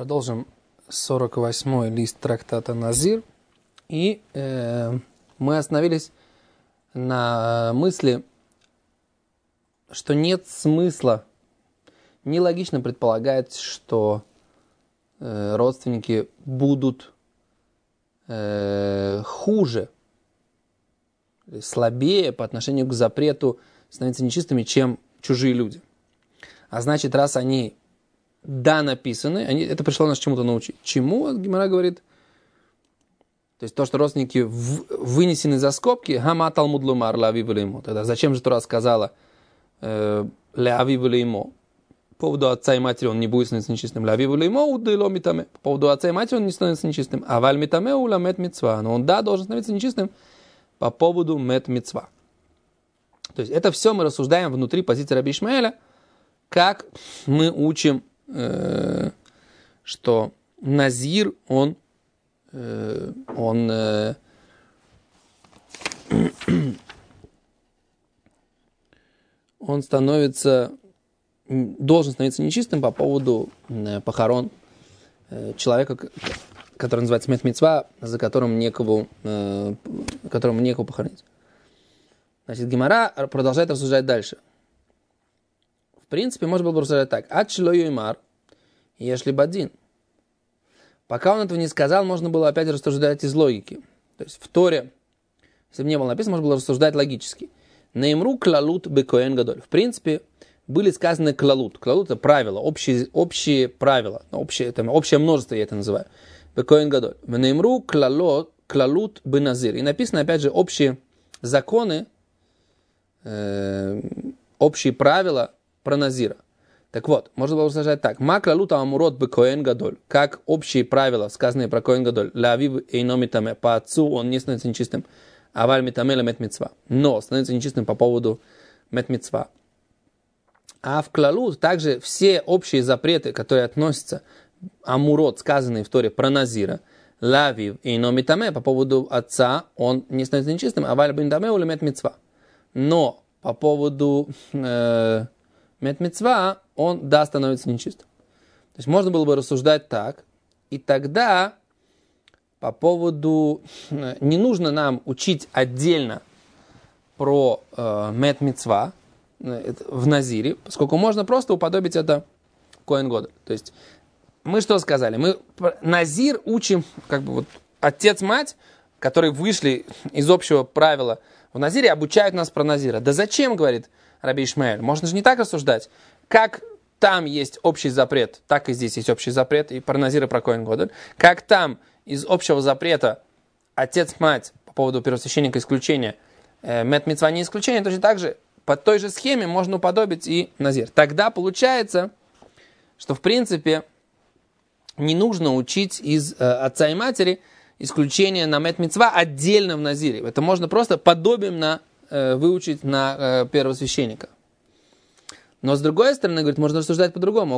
Продолжим 48-й лист трактата Назир. И мы остановились на мысли, что нет смысла, нелогично предполагать, что родственники будут хуже, слабее по отношению к запрету становиться нечистыми, чем чужие люди. А значит, раз они написаны, это пришло нас чему-то научить. Чему, Гемара говорит? То есть то, что родственники вынесены за скобки, гама талмуд лумар лави валимо. Тогда зачем же Тора сказала лави валимо? По поводу отца и матери он не будет становиться нечистым. Лави валимо удыло митаме. По поводу отца и матери он не становится нечистым. А валь митаме уламет мицва. Но он, должен становиться нечистым по поводу мет мицва. То есть это все мы рассуждаем внутри позиции Раби Ишмаэля, как мы учим, что Назир, он должен становиться нечистым по поводу похорон человека, который называется мет мицва, за которым некому похоронить. Значит, Гемара продолжает рассуждать дальше. В принципе, можно было бы рассуждать так. Ад шло юймар, ешли бадин. Пока он этого не сказал, можно было опять рассуждать из логики. То есть в Торе, если бы не было написано, можно было рассуждать логически. Наимру клалут бекоэн гадоль. В принципе, были сказаны клалут. Клалут — это правила, общие правила. Общее множество, я это называю. Бекоэн гадоль. Наимру клалут беназир. И написано, опять же, общие законы, общие правила про Назира. Так вот, можно было рассуждать так. Макла лута амурот бы коэн гадоль. Как общие правила, сказанные про коэн гадоль. Лавив эйно митаме. По отцу он не становится нечистым. Аваль митаме ла мет мицва. Но становится нечистым по поводу мет мицва. А в клалут также все общие запреты, которые относятся амурот, сказанные в Торе про Назира. Лавив эйно митаме. По поводу отца он не становится нечистым. Аваль митаме ла мет мицва. Но по поводу мет мицва он, становится нечистым. То есть можно было бы рассуждать так, и тогда по поводу... Не нужно нам учить отдельно про мет мицва в Назире, поскольку можно просто уподобить это коэн гадоль. То есть мы что сказали? Мы Назир учим, отец-мать, которые вышли из общего правила в Назире, обучают нас про Назира. Да зачем, говорит Раби Ишмаэль? Можно же не так рассуждать. Как там есть общий запрет, так и здесь есть общий запрет, и про Назира, и про коэн гадоль. Как там из общего запрета отец-мать по поводу первосвященника исключения, мет мицва не исключение, точно так же по той же схеме можно уподобить и Назир. Тогда получается, что в принципе не нужно учить из отца и матери исключение на мет мицва отдельно в Назире. Это можно просто подобием выучить на первосвященника. Но с другой стороны, говорит, можно рассуждать по-другому.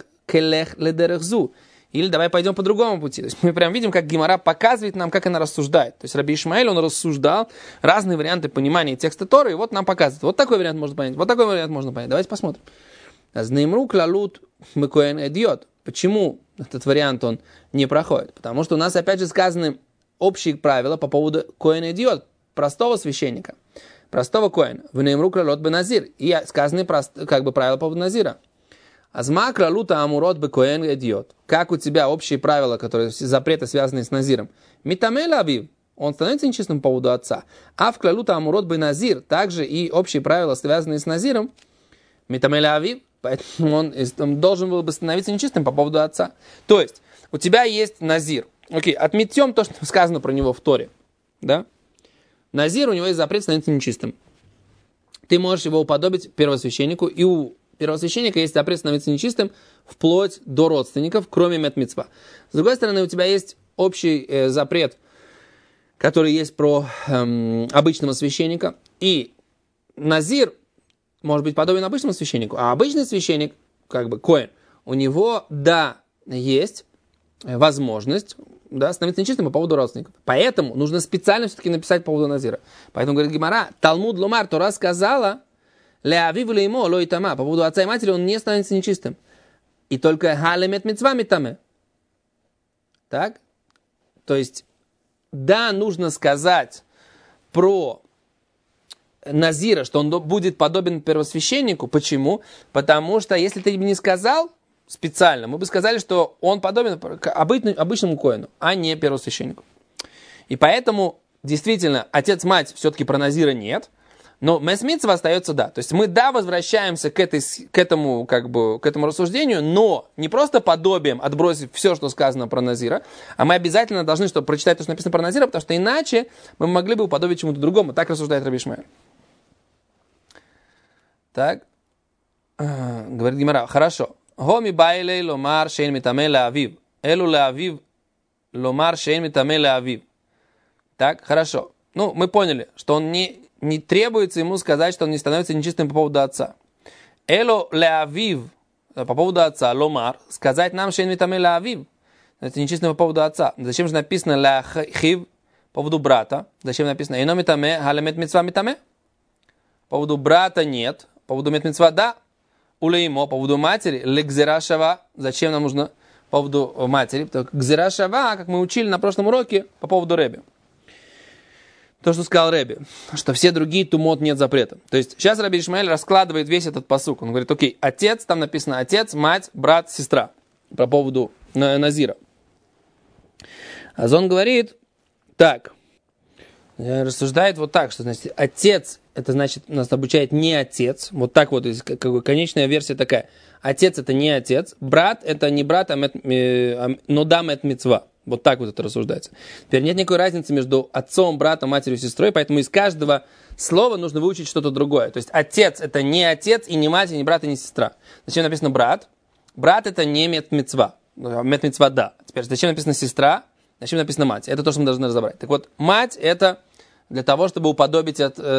Или давай пойдем по другому пути. То есть мы прям видим, как Гемара показывает нам, как она рассуждает. То есть Раби Ишмаэль, он рассуждал разные варианты понимания текста Торы, и вот нам показывает. Вот такой вариант можно понять, вот такой вариант можно понять. Давайте посмотрим. Знаимру клалут мекоэн эдиот. Почему этот вариант он не проходит? Потому что у нас опять же сказаны общие правила по поводу коэн эдиот, простого священника, простого коэна. В наимру клалот бе назир. И сказаны правила по поводу Назира. Азма клалута амурот бе коэн эдиот. Как у тебя общие правила, которые запреты, связанные с Назиром. Митаме лавив. Он становится нечистым по поводу отца. А в клалута амурот бе назир. Также и общие правила, связанные с Назиром. Митаме лавив. Поэтому он должен был бы становиться нечистым по поводу отца. То есть, у тебя есть Назир. Окей, отметем то, что сказано про него в Торе. Да? Назир, у него есть запрет становиться нечистым. Ты можешь его уподобить первосвященнику, и у первосвященника есть запрет становиться нечистым вплоть до родственников, кроме мет мицва. С другой стороны, у тебя есть общий запрет, который есть про обычного священника, и Назир может быть подобен обычному священнику, а обычный священник, коэн, у него, есть возможность, становиться нечистым по поводу родственников. Поэтому нужно специально все-таки написать по поводу Назира. Поэтому, говорит Гемара, Талмуд ломар, Тора сказала, леавив леймо лоитама, по поводу отца и матери он не становится нечистым. И только галемет мицва митаме. Так? То есть, да, нужно сказать про назира, что он будет подобен первосвященнику. Почему? Потому что, если ты не сказал специально, мы бы сказали, что он подобен обычному коэну, а не первосвященнику. И поэтому, действительно, отец-мать все-таки про назира нет, но месмитсва остается да. То есть мы, да, возвращаемся к этому рассуждению, но не просто подобием, отбросив все, что сказано про назира, а мы обязательно должны прочитать то, что написано про назира, потому что иначе мы могли бы уподобить чему-то другому. Так рассуждает Раби Ишмаэль. Так, говорит Гемара, хорошо. Хоми байлей ломар шейн митаме леавив. Элу леавив ломар шейн митаме леавив. Так, хорошо. Ну, мы поняли, что он не требуется ему сказать, что он не становится нечистым по поводу отца. Элу леавив, по поводу отца, ломар, сказать нам шейн митаме леавив. Это нечистым по поводу отца. Зачем же написано леахив по поводу брата? Зачем написано эйно митаме, халемет митцва митаме? По поводу брата нет. По поводу мет-митцва да, улеймо, по поводу матери, легзерашава, зачем нам нужно по поводу матери, гзерашава, как мы учили на прошлом уроке, по поводу Реби. То, что сказал Реби, что все другие тумот нет запрета. То есть сейчас Раби Ишмаэль раскладывает весь этот пасук. Он говорит, окей, отец, там написано отец, мать, брат, сестра, по поводу назира. А он говорит, так, рассуждает вот так, что значит отец, это значит нас обучает не отец, вот так вот, как бы конечная версия такая. Отец это не отец, брат это не брат, но дам это мицва. Вот так вот это рассуждается. Теперь нет никакой разницы между отцом, братом, матерью, сестрой, поэтому из каждого слова нужно выучить что-то другое. То есть отец это не отец и не мать, и не брат, и не сестра. Зачем написано брат? Брат это не мецва. Мецва да. Теперь зачем написано сестра? Зачем написано мать? Это то, что мы должны разобрать. Так вот, мать это для того, чтобы уподобить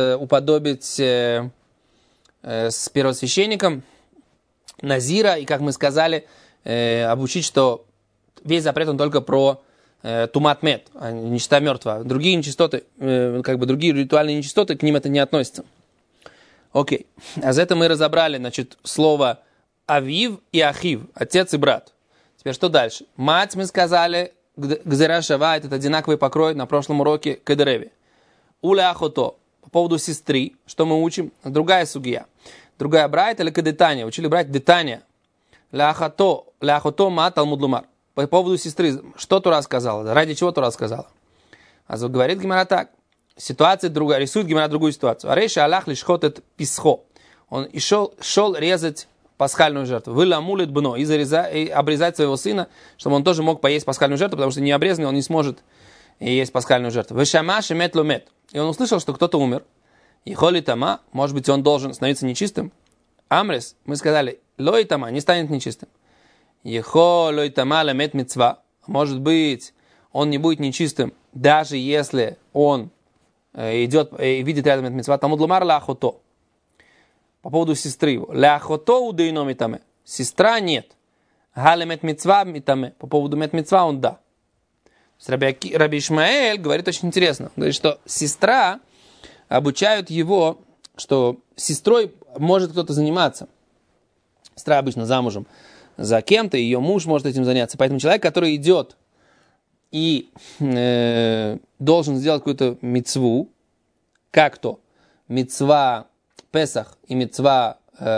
с первосвященником назира, и, как мы сказали, обучить, что весь запрет он только про тумат мет, а нечистота мертвая. Другие нечистоты, другие ритуальные нечистоты, к ним это не относится. Окей. А за это мы разобрали, значит, слово авив и ахив, отец и брат. Теперь что дальше? Мать, мы сказали, гзера шава, это одинаковый покрой на прошлом уроке кедереви. Уля ахото. По поводу сестры, что мы учим? Другая сугия. Другая брайт или кадетания. Учили брать детания. Ля ахото ма талмуд лумар. По поводу сестры, что Тора сказала? Ради чего Тора сказала? А говорит Гемара так. Ситуация другая. Рисует Гемара другую ситуацию. Арейша Аллах лишхот эт писхо. Он шел резать пасхальную жертву. Вы ламулит бно. И обрезать своего сына, чтобы он тоже мог поесть пасхальную жертву, потому что не обрезанный он не сможет есть пасхальную жертву. Вешама шемет лумет. И он услышал, что кто-то умер. И холи тама, может быть, он должен становиться нечистым. Амрес, мы сказали, лой тама, не станет нечистым. Ехо лой тама лемет мицва. Может быть, он не будет нечистым, даже если он идет и видит рядом мет мицва. Тамуд лумар ляхото. По поводу сестры его. Ляхото удейно митаме. Сестра нет. Гале мет мицва митаме. По поводу мет мицва он да. Раби Ишмаэль говорит очень интересно. Говорит, что сестра, обучают его, что сестрой может кто-то заниматься. Сестра обычно замужем за кем-то, ее муж может этим заняться. Поэтому человек, который идет и должен сделать какую-то мицву, как то мицва Песах и мицва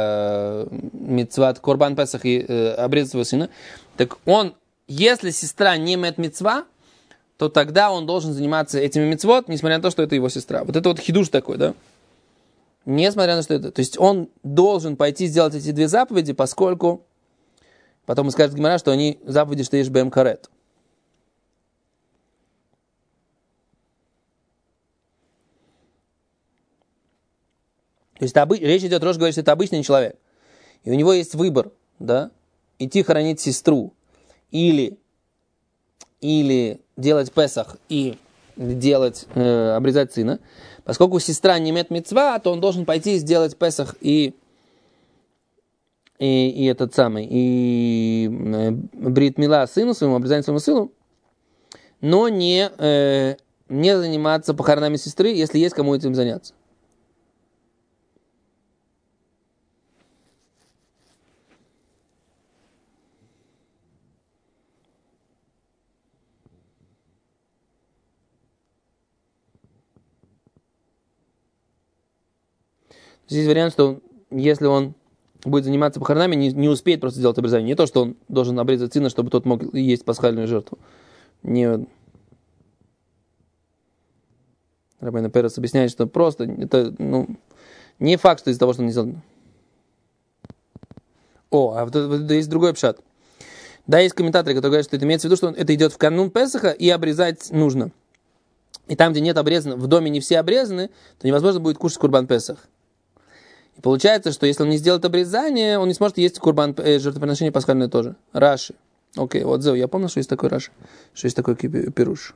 Корбан Песах и обрезать своего сына, так он, если сестра не мет мицва, то тогда он должен заниматься этими мицвот, несмотря на то, что это его сестра. Вот это вот хидуш такой, да? Несмотря на то, что это... То есть он должен пойти сделать эти две заповеди, поскольку... Потом скажет Гемара, что они заповеди, что есть бэм карет. То есть речь идет, Рош говорит, что это обычный человек. И у него есть выбор, да? Идти хоронить сестру или делать Песах и обрезать сына. Поскольку сестра не имеет мицва, то он должен пойти и сделать Песах и брит мила сыну своему, обрезание своему сыну, но не заниматься похоронами сестры, если есть кому этим заняться. Здесь вариант, что если он будет заниматься похоронами, не успеет просто сделать обрезание. Не то, что он должен обрезать сына, чтобы тот мог есть пасхальную жертву. Не... Рабейн Перес объясняет, что просто это, не факт, что из-за того, что он не сделал. А вот есть другой пшат. Да, есть комментаторы, которые говорят, что это имеется в виду, что это идет в канун Песаха и обрезать нужно. И там, где нет обрезано, в доме не все обрезаны, то невозможно будет кушать курбан Песах. И получается, что если он не сделает обрезание, он не сможет есть курбан, жертвоприношение пасхальное тоже. Раши. Окей, вот Зеу, я помнил, что есть такой Раши, что есть такой пируш.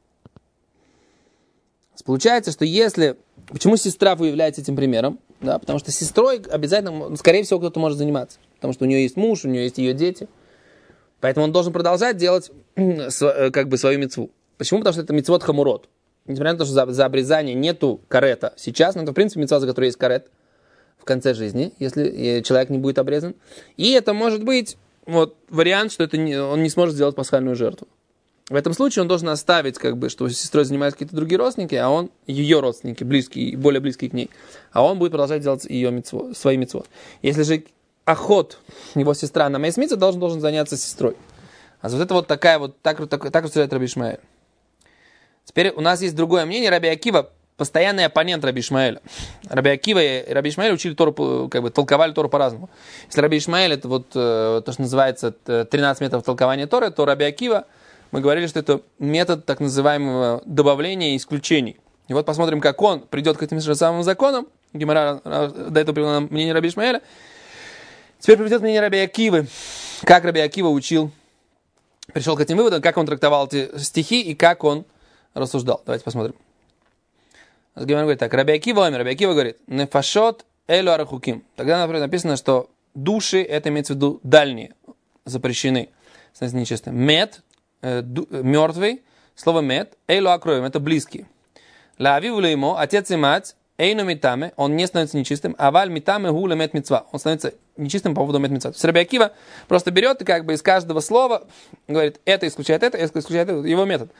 Получается, что если... Почему сестра является этим примером? Да, потому что сестрой обязательно, скорее всего, кто-то может заниматься. Потому что у нее есть муж, у нее есть ее дети. Поэтому он должен продолжать делать как бы свою мицву. Почему? Потому что это мицвот хамурот. Несмотря на то, что за обрезание нету карета сейчас, но это в принципе мицва, за которой есть карет в конце жизни, если человек не будет обрезан. И это может быть вариант, что он не сможет сделать пасхальную жертву. В этом случае он должен оставить, как бы, что с сестрой занимаются какие-то другие родственники, а он, ее родственники, близкие, более близкие к ней, а он будет продолжать делать ее свои мицвот. Если же охот, его сестра на мейс мицва, должен заняться сестрой. А вот это так рассуждает Раби Ишмаэль. Теперь у нас есть другое мнение. Раби Акива постоянный оппонент Раби Ишмаэля. Раби Акива и Раби Ишмаэль учили Тору, как бы толковали Тору по-разному. Если Раби Ишмаэль это то, что называется 13 методов толкования Торы, то Раби Акива, мы говорили, что это метод так называемого добавления и исключений. И вот посмотрим, как он придет к этим же самым законам. Гемара до этого привел нам мнение Раби Ишмаэля. Теперь приведет мнение Раби Акивы. Как Раби Акива пришел к этим выводам, как он трактовал эти стихи и как он рассуждал. Давайте посмотрим. Гемара говорит так. Раби Акива говорит, нефашот элю арахуким. Тогда, например, написано, что души, это имеется в виду дальние, запрещены. Становится нечистым. Мед, мертвый, слово мед, элю акроем, это близкий. Ла авиву ему, отец и мать, эйну митаме, он не становится нечистым, аваль митаме гуле мет митцва, он становится нечистым по поводу мет митцва. То есть Раби Акива просто берет и как бы из каждого слова говорит, это исключает это его метод.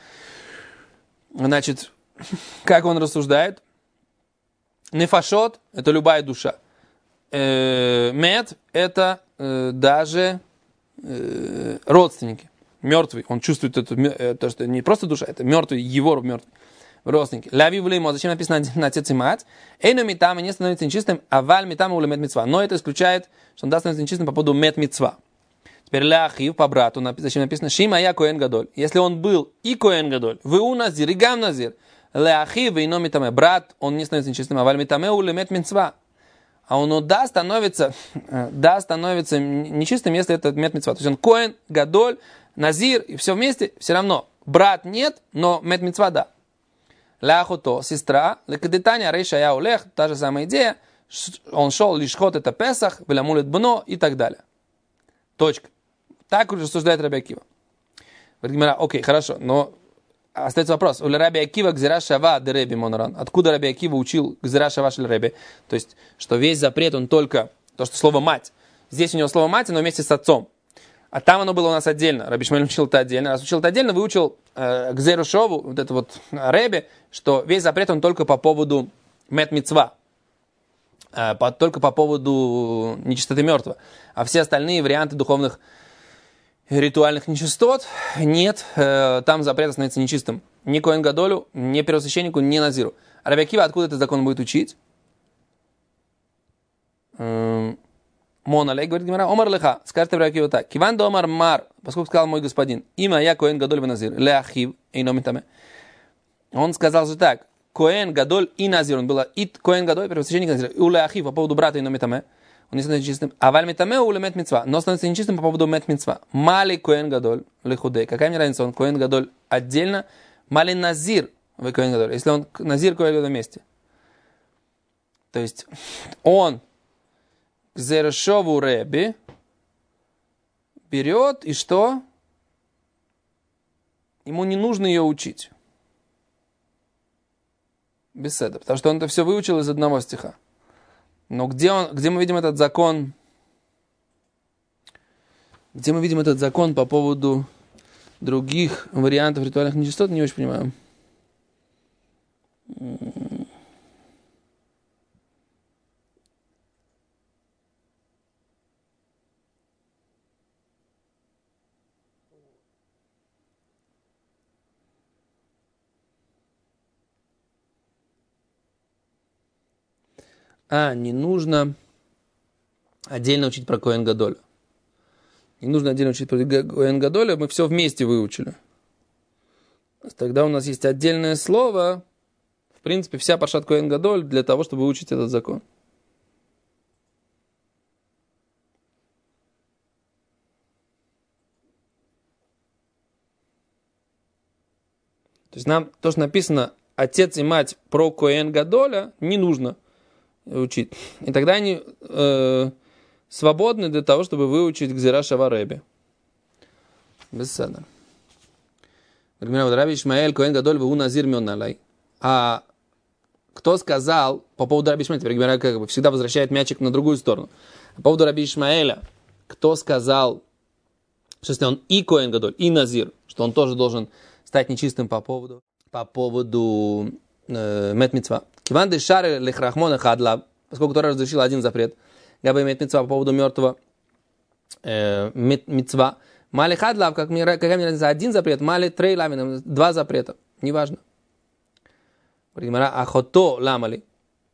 Значит, как он рассуждает? Нефашот – это любая душа. Мед – это даже родственники. Мертвый. Он чувствует это, то, что не просто душа, это мертвый, его мертвый. Родственники. Ляви влеймо. Зачем написано на отец и мать? Эйну митаме не становится нечистым, а валь митаме уле мет митцва. Но это исключает, что он становится нечистым по поводу мет митцва. Теперь ляхив по брату, зачем написано Шима я коэн гадоль. Если он был и коэн гадоль, вы у назир, и гам назир, ляхив и но митаме. Брат, он не становится нечистым, а валь митаме уле мет митцва. А он становится нечистым, если это мет митцва. То есть он коэн, гадоль, назир, и все вместе, все равно. Брат нет, но мет митцва да. Ляхото, сестра, лекадетания, рейша я улех, та же самая идея, он шел лишь ход это Песах, велямулет бно и так далее. Точка. Так уже рассуждает Раби Акива. Говорит, окей, хорошо, но остается вопрос. У Раби Акива гзира шава де Реби моноран. Откуда Раби Акива учил гзира шава шель Реби? То есть, что весь запрет, он только, то, что слово мать. Здесь у него слово мать, но вместе с отцом. А там оно было у нас отдельно. Раби Шмуэль учил это отдельно. Раз учил это отдельно, выучил гзеру шову, вот это вот Реби, что весь запрет, он только по поводу мет мицва. Только по поводу нечистоты мертвого. А все остальные варианты духовных ритуальных нечистот нет, там запрет становится нечистым. Ни коэн гадолю, ни первосвященнику, ни назиру. А Раби Акива откуда этот закон будет учить? Моналей, говорит Гемара, омар леха, скажет Раби Акива так, киван до омар мар, поскольку сказал мой господин, има я коэн гадоль в назир, леахив, эйно митаме. Он сказал же так, коэн гадоль и назир, он был и коэн гадоль, первосвященник назир, и улеахив по поводу брата эйно митаме. Он не становится нечистым. А валь митаме уле мет митцва. Но становится нечистым по поводу мет митцва. Мали коэн гадоль лехудей. Какая мне разница? Он коэн гадоль отдельно. Мали назир в коэн гадоль. Если он назир коэн гадоль вместе. То есть он к зерешову Реби берет и что? Ему не нужно ее учить. Беседа. Потому что он это все выучил из одного стиха. Но где мы видим этот закон? Где мы видим этот закон по поводу других вариантов ритуальных нечистот, не очень понимаю. не нужно отдельно учить про Коэн Гадоля. Не нужно отдельно учить про Коэн Гадоля, мы все вместе выучили. Тогда у нас есть отдельное слово, в принципе, вся паршат Коэн Гадоль для того, чтобы выучить этот закон. То есть нам то, что написано отец и мать про Коэн Гадоля, не нужно учить. И тогда они свободны для того, чтобы выучить Гзира Шава Реби. Беседа. Раби Ишмаэль Коэн Гадоль ву назир мён алай. А кто сказал по поводу Раби Ишмаэля, теперь как бы всегда возвращает мячик на другую сторону. По поводу Раби Ишмаэля, кто сказал, что если он и Коэн Гадоль, и назир, что он тоже должен стать нечистым по поводу мет мицва. Киван де шары лехрахмона хадлав, поскольку Тора разрешил один запрет, габы мет мицва по поводу мертвого мет мицва. Мали хадлав, какая мне разница, один запрет, мали трей ламин, два запрета, неважно. Ахото ламали.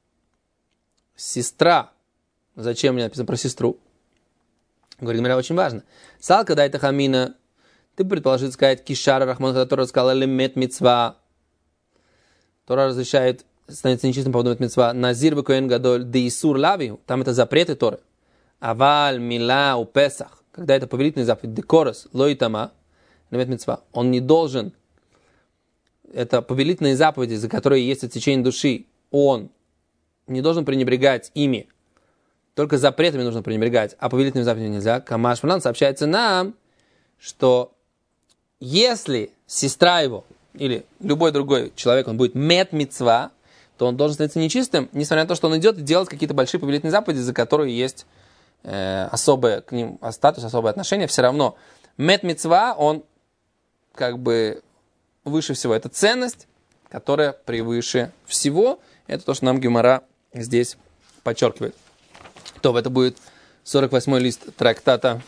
Сестра. Зачем мне написано про сестру? Говорит, очень важно. Салка дайта хамина. Ты предположил сказать кишара рахман, когда Тора сказала лемет мицва. Тора разрешает становиться нечистым по поводу мет мицва. Назир бекоэн гадоль де исур лавиу. Там это запреты Торы. Аваль мила у песах. Когда это повелительный заповедь. Декорос лоитама. Лемет мицва. Он не должен. Это повелительные заповеди, за которые есть отсечение души. Он не должен пренебрегать ими. Только запретами нужно пренебрегать, а повелительными заповедями нельзя. Камаш Флан сообщается нам, что если сестра его или любой другой человек, он будет мет мицва, то он должен становиться нечистым, несмотря на то, что он идет делать какие-то большие повелительные заповеди, за которые есть особое к ним статус, особое отношение. Все равно мет мицва, он как бы выше всего. Это ценность, которая превыше всего. Это то, что нам Гемара здесь подчеркивает. То это будет 48-й лист трактата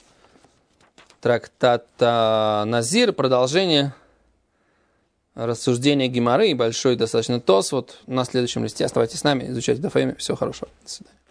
Назир, продолжение рассуждения Гемары и большой достаточно тос. Вот на следующем листе. Оставайтесь с нами, изучайте Дафами. Всего хорошего. До свидания.